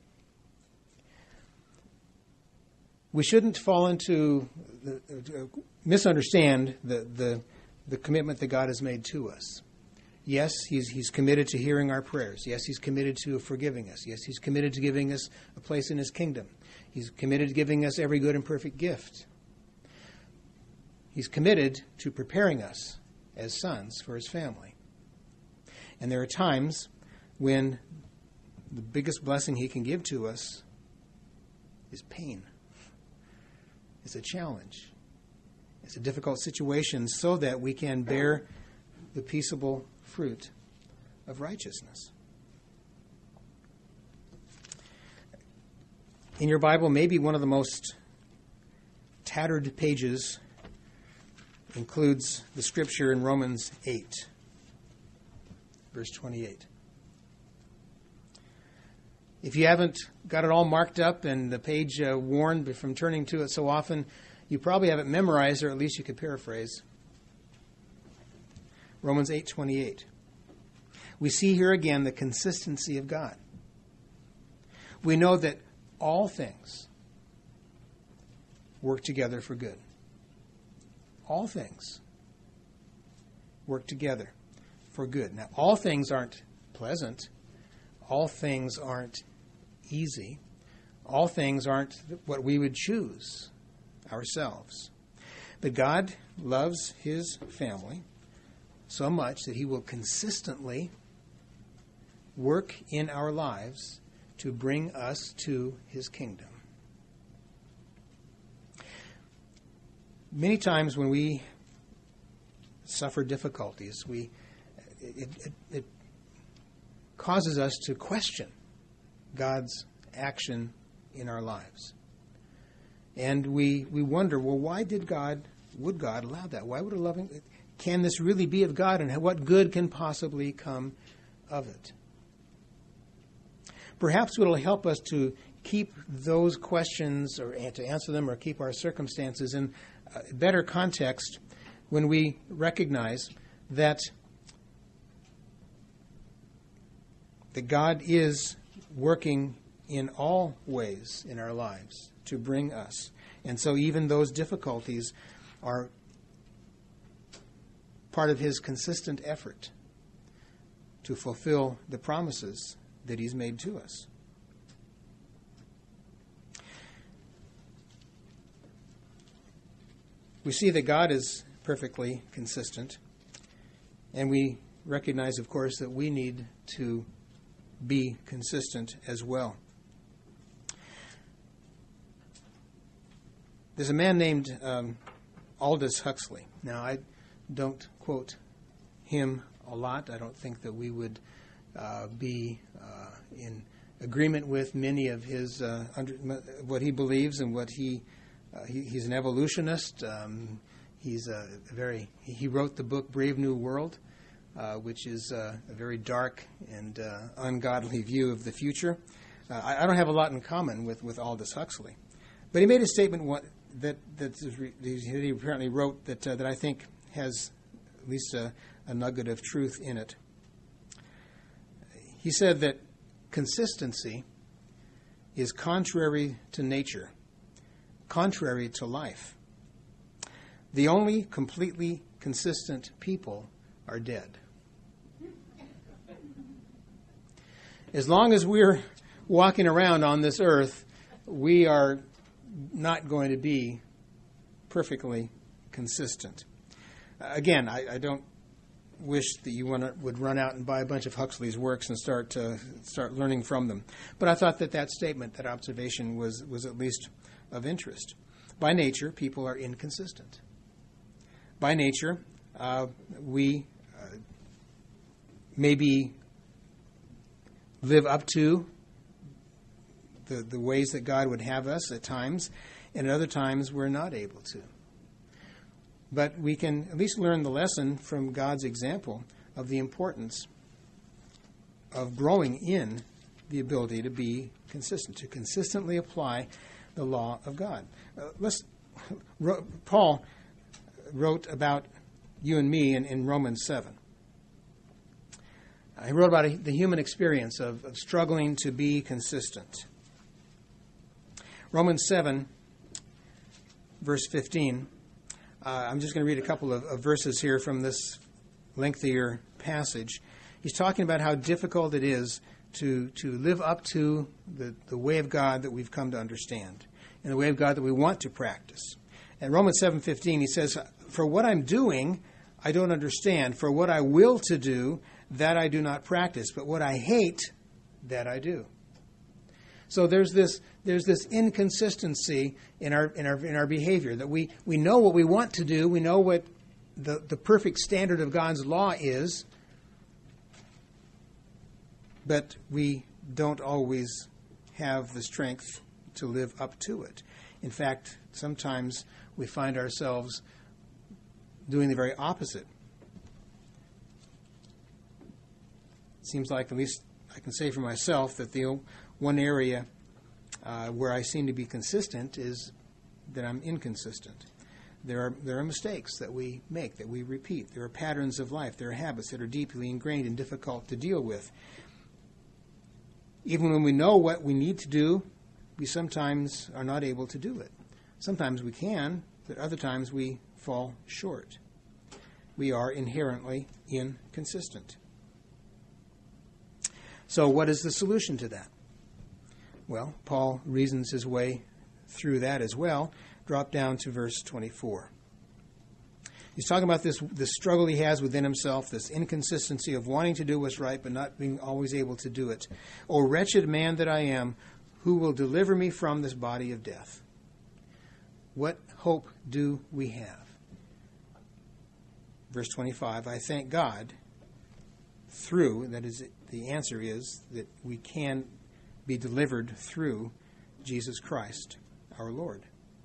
We shouldn't fall into, misunderstand the commitment that God has made to us. Yes, He's committed to hearing our prayers. Yes, He's committed to forgiving us. Yes, He's committed to giving us a place in His kingdom. He's committed to giving us every good and perfect gift. He's committed to preparing us as sons for His family. And there are times when the biggest blessing He can give to us is pain. It's a challenge. It's a difficult situation so that we can bear the peaceable fruit of righteousness. In your Bible, maybe one of the most tattered pages includes the scripture in Romans 8, verse 28. If you haven't got it all marked up and the page worn from turning to it so often, you probably have it memorized, or at least you could paraphrase. Romans 8:28. We see here again the consistency of God. We know that all things work together for good. All things work together for good. Now, all things aren't pleasant. All things aren't easy. All things aren't what we would choose ourselves. But God loves His family so much that He will consistently work in our lives to bring us to His kingdom. Many times when we suffer difficulties, it causes us to question God's action in our lives. And we wonder, well, why would God allow that? Why would can this really be of God, and what good can possibly come of it? Perhaps it will help us to keep those questions, or to answer them, or keep our circumstances in a better context when we recognize that God is working in all ways in our lives to bring us. And so even those difficulties are part of His consistent effort to fulfill the promises that He's made to us. We see that God is perfectly consistent, and we recognize, of course, that we need to be consistent as well. There's a man named Aldous Huxley. Now, I don't quote him a lot. I don't think that we would be in agreement with many of his what he believes and what he's an evolutionist. He wrote the book Brave New World, which is a very dark and ungodly view of the future. I don't have a lot in common with Aldous Huxley, but he made a statement that he apparently wrote that I think has at least a nugget of truth in it. He said that consistency is contrary to nature, contrary to life. The only completely consistent people are dead. As long as we're walking around on this earth, we are not going to be perfectly consistent. Again, I don't wish that you would run out and buy a bunch of Huxley's works and start learning from them. But I thought that statement, that observation, was at least of interest. by nature, people are inconsistent. By nature, we maybe live up to the ways that God would have us at times, and at other times we're not able to. But we can at least learn the lesson from God's example of the importance of growing in the ability to be consistent, to consistently apply the law of God. Paul wrote about you and me in Romans 7. He wrote about the human experience of struggling to be consistent. Romans 7, verse 15. I'm just going to read a couple of verses here from this lengthier passage. He's talking about how difficult it is to live up to the way of God that we've come to understand and the way of God that we want to practice. In Romans 7:15, he says, "For what I'm doing, I don't understand. For what I will to do, that I do not practice. But what I hate, that I do." So there's this inconsistency in our behavior, that we know what we want to do, we know what the perfect standard of God's law is, but we don't always have the strength to live up to it. In fact, sometimes we find ourselves doing the very opposite. It seems like, at least I can say for myself, that the one area where I seem to be consistent is that I'm inconsistent. There are mistakes that we make, that we repeat. There are patterns of life. There are habits that are deeply ingrained and difficult to deal with. Even when we know what we need to do, we sometimes are not able to do it. Sometimes we can, but other times we fall short. We are inherently inconsistent. So what is the solution to that? Well, Paul reasons his way through that as well. Drop down to verse 24. He's talking about this struggle he has within himself, this inconsistency of wanting to do what's right but not being always able to do it. "O wretched man that I am, who will deliver me from this body of death?" What hope do we have? Verse 25, "I thank God through," that is, the answer is that we can be delivered through Jesus Christ, our Lord.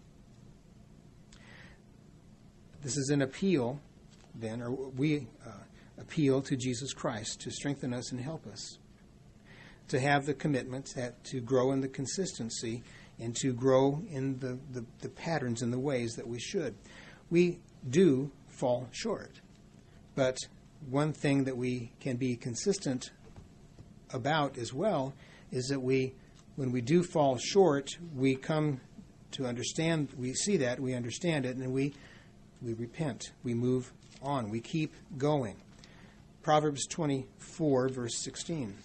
This is an appeal, then, or we appeal to Jesus Christ to strengthen us and help us, to have the commitment to grow in the consistency and to grow in the patterns and the ways that we should. We do fall short, but one thing that we can be consistent about as well is that when we do fall short, we come to understand, we see that, we understand it, and we repent, we move on, we keep going. Proverbs 24, verse 16.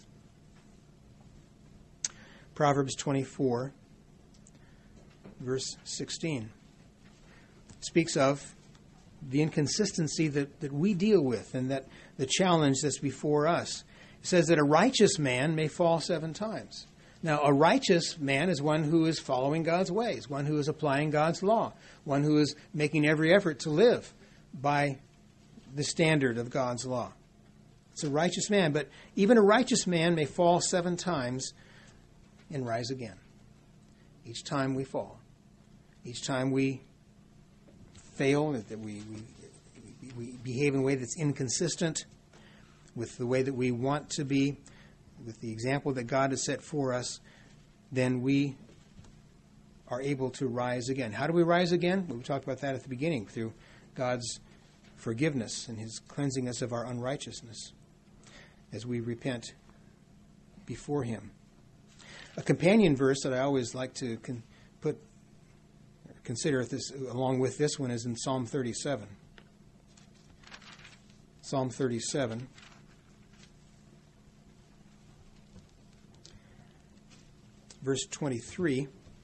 Proverbs 24, verse 16 speaks of the inconsistency that we deal with and that the challenge that's before us. It says that a righteous man may fall 7 times. Now, a righteous man is one who is following God's ways, one who is applying God's law, one who is making every effort to live by the standard of God's law. It's a righteous man, but even a righteous man may fall 7 times and rise again. Each time we fall, each time we fail, that we behave in a way that's inconsistent with the way that we want to be, with the example that God has set for us, then we are able to rise again. How do we rise again? Well, we talked about that at the beginning, through God's forgiveness and His cleansing us of our unrighteousness as we repent before Him. A companion verse that I always like to consider this along with this one is in Psalm 37. Psalm 37. Verse 23.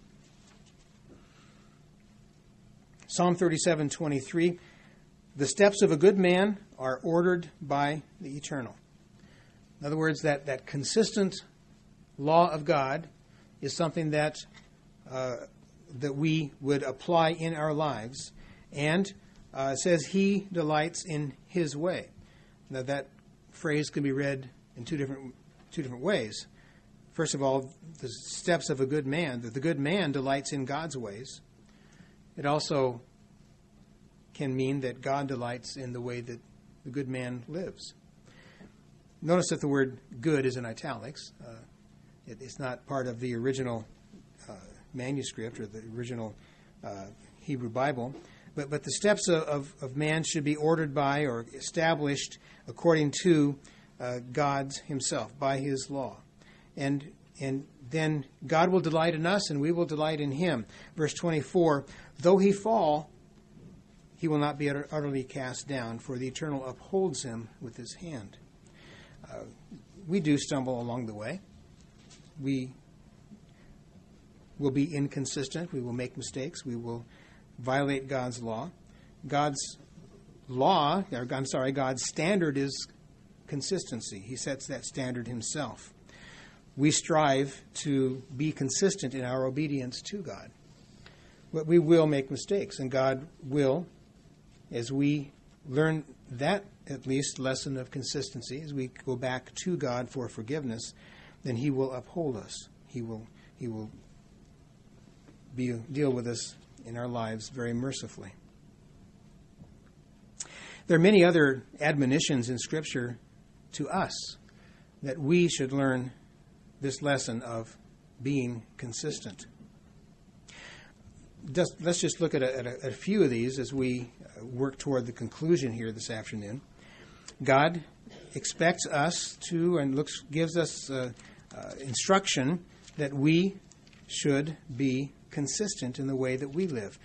Psalm 37:23. The steps of a good man are ordered by the Eternal. In other words, that consistent law of God is something that that we would apply in our lives. And it says he delights in his way. Now that phrase can be read in two different ways. First of all, the steps of a good man, that the good man delights in God's ways. It also can mean that God delights in the way that the good man lives. Notice that the word good is in italics. It's not part of the original manuscript or the original Hebrew Bible. But the steps of man should be ordered by or established according to God himself, by his law. And then God will delight in us and we will delight in him. Verse 24, though he fall, he will not be utterly cast down, for the Eternal upholds him with his hand. We do stumble along the way. We will be inconsistent. We will make mistakes. We will violate God's law. God's standard is consistency. He sets that standard himself. We strive to be consistent in our obedience to God. But we will make mistakes, and God will, as we learn that at least lesson of consistency, as we go back to God for forgiveness, then he will uphold us. He will deal with us in our lives very mercifully. There are many other admonitions in Scripture to us that we should learn this lesson of being consistent. Let's just look at a few of these as we work toward the conclusion here this afternoon. God expects us to and gives us instruction that we should be consistent in the way that we live.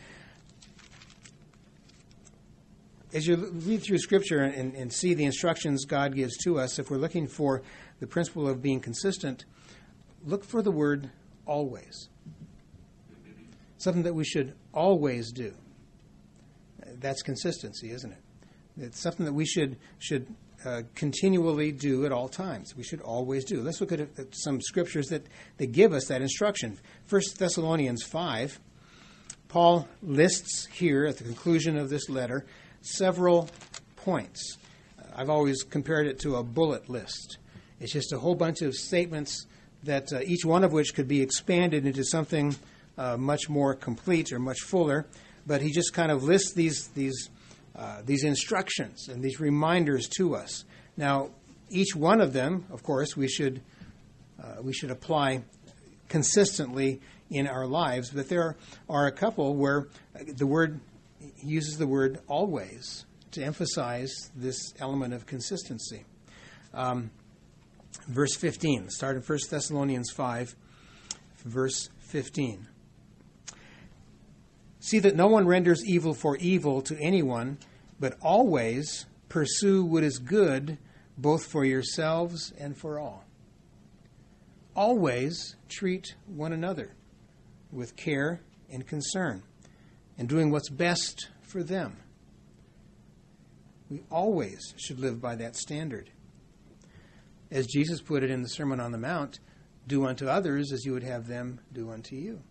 As you read through Scripture and see the instructions God gives to us, if we're looking for the principle of being consistent, look for the word always. Something that we should always do. That's consistency, isn't it? It's something that we should continually do at all times. We should always do. Let's look at some scriptures that give us that instruction. 1 Thessalonians 5, Paul lists here at the conclusion of this letter several points. I've always compared it to a bullet list. It's just a whole bunch of statements that each one of which could be expanded into something much more complete or much fuller. But he just kind of lists these instructions and these reminders to us. Now, each one of them, of course, we should apply consistently in our lives. But there are a couple where he uses the word always to emphasize this element of consistency. Verse 15. Start in 1 Thessalonians 5, verse 15. See that no one renders evil for evil to anyone, but always pursue what is good, both for yourselves and for all. Always treat one another with care and concern, and doing what's best for them. We always should live by that standard. As Jesus put it in the Sermon on the Mount, do unto others as you would have them do unto you.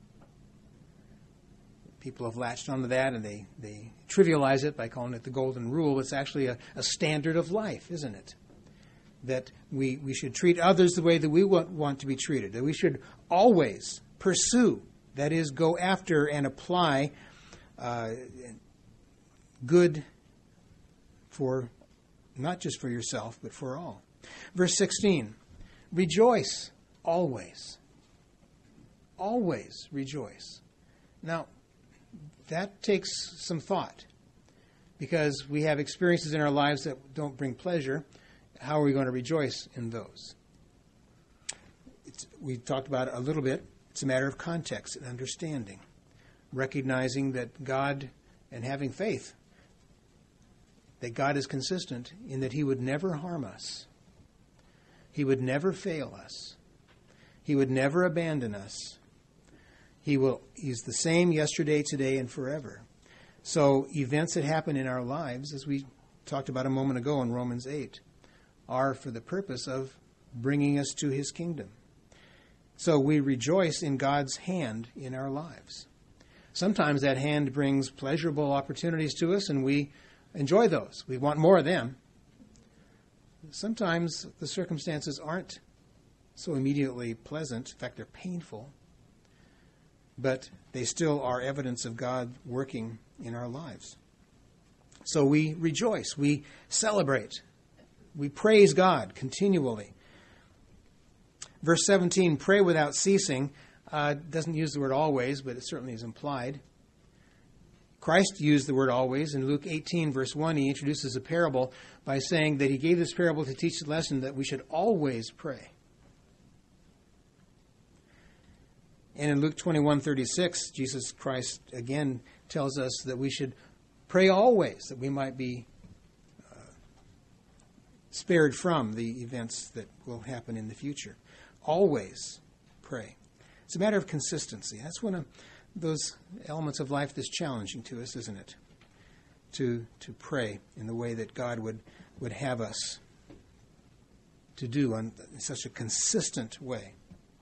People have latched onto that and they trivialize it by calling it the golden rule. It's actually a standard of life, isn't it? That we should treat others the way that we want to be treated. That we should always pursue, that is, go after and apply good for, not just for yourself, but for all. Verse 16, rejoice always. Always rejoice. Now, that takes some thought, because we have experiences in our lives that don't bring pleasure. How are we going to rejoice in those? We talked about it a little bit. It's a matter of context and understanding, recognizing that God, and having faith that God is consistent in that he would never harm us. He would never fail us. He would never abandon us. He's the same yesterday, today, and forever. So events that happen in our lives, as we talked about a moment ago in Romans 8, are for the purpose of bringing us to his kingdom. So we rejoice in God's hand in our lives. Sometimes that hand brings pleasurable opportunities to us, and we enjoy those. We want more of them. Sometimes the circumstances aren't so immediately pleasant. In fact, they're painful. But they still are evidence of God working in our lives. So we rejoice. We celebrate. We praise God continually. Verse 17, pray without ceasing. Doesn't use the word always, but it certainly is implied. Christ used the word always. In Luke 18, verse 1, he introduces a parable by saying that he gave this parable to teach the lesson that we should always pray. And in Luke 21:36, Jesus Christ again tells us that we should pray always, that we might be spared from the events that will happen in the future. Always pray. It's a matter of consistency. That's one of those elements of life that's challenging to us, isn't it? To pray in the way that God would have us to do in such a consistent way.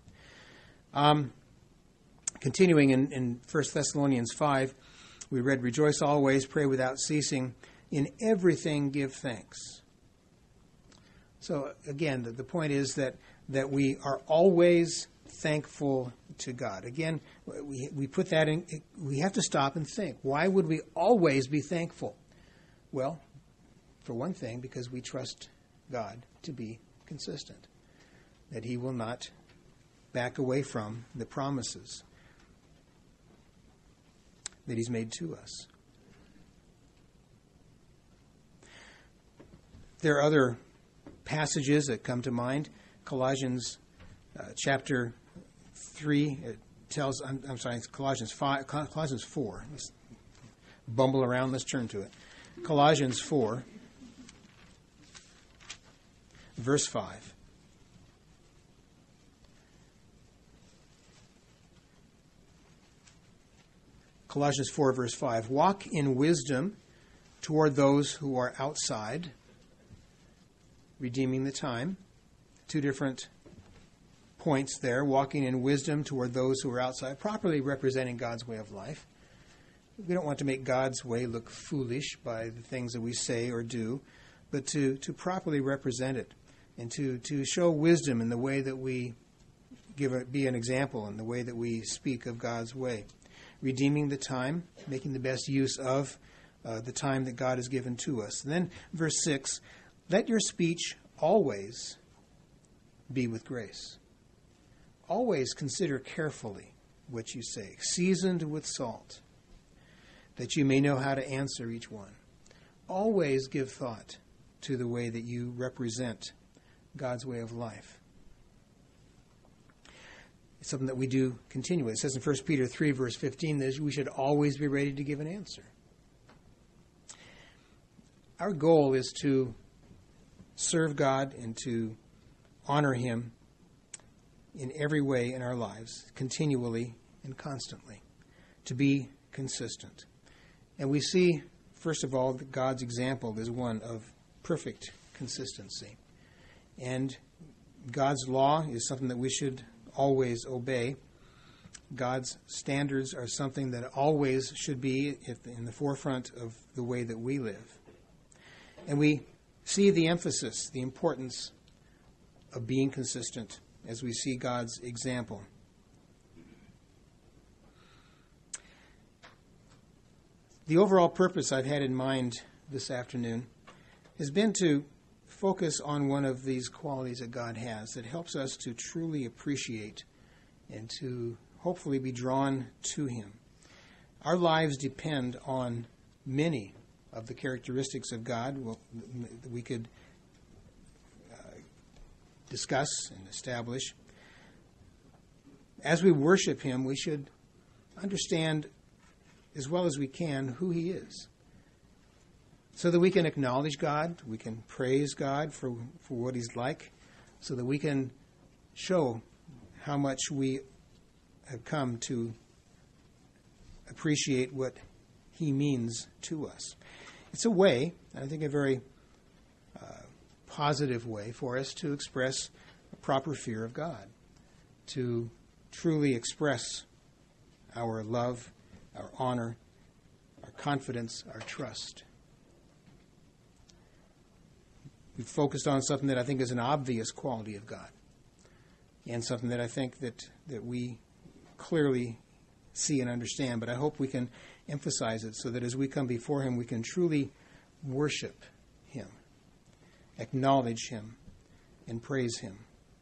Continuing in 1 Thessalonians 5, we read, rejoice always, pray without ceasing, in everything give thanks. So again, the point is that we are always thankful to God. Again, we put that in, we have to stop and think. Why would we always be thankful? Well, for one thing, because we trust God to be consistent, that he will not back away from the promises that he's made to us. There are other passages that come to mind. Colossians chapter 3 it tells, it's Colossians 4. Let's bumble around, let's turn to it. Colossians 4, verse 5. Colossians 4, verse 5. Walk in wisdom toward those who are outside, redeeming the time. Two different points there. Walking in wisdom toward those who are outside, properly representing God's way of life. We don't want to make God's way look foolish by the things that we say or do, but to properly represent it and to show wisdom in the way that we be an example in the way that we speak of God's way. Redeeming the time, making the best use of the time that God has given to us. And then verse 6, let your speech always be with grace. Always consider carefully what you say, seasoned with salt, that you may know how to answer each one. Always give thought to the way that you represent God's way of life. It's something that we do continually. It says in 1 Peter 3, verse 15, that we should always be ready to give an answer. Our goal is to serve God and to honor him in every way in our lives, continually and constantly, to be consistent. And we see, first of all, that God's example is one of perfect consistency. And God's law is something that we should always obey. God's standards are something that always should be in the forefront of the way that we live. And we see the emphasis, the importance of being consistent as we see God's example. The overall purpose I've had in mind this afternoon has been to focus on one of these qualities that God has that helps us to truly appreciate and to hopefully be drawn to him. Our lives depend on many of the characteristics of God that we could discuss and establish. As we worship him, we should understand as well as we can who he is, so that we can acknowledge God, we can praise God for what he's like, so that we can show how much we have come to appreciate what he means to us. It's a way, I think a very positive way for us to express a proper fear of God, to truly express our love, our honor, our confidence, our trust. We've focused on something that I think is an obvious quality of God, and something that I think that we clearly see and understand, but I hope we can emphasize it so that as we come before him, we can truly worship him, acknowledge him, and praise him.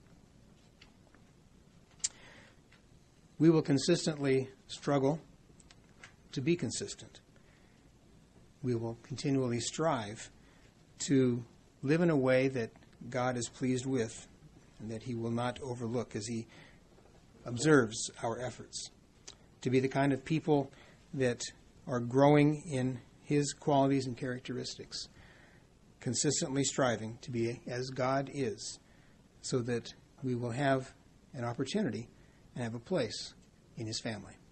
We will consistently struggle to be consistent. We will continually strive to live in a way that God is pleased with and that he will not overlook as he observes our efforts. To be the kind of people that are growing in his qualities and characteristics, consistently striving to be as God is, so that we will have an opportunity and have a place in his family.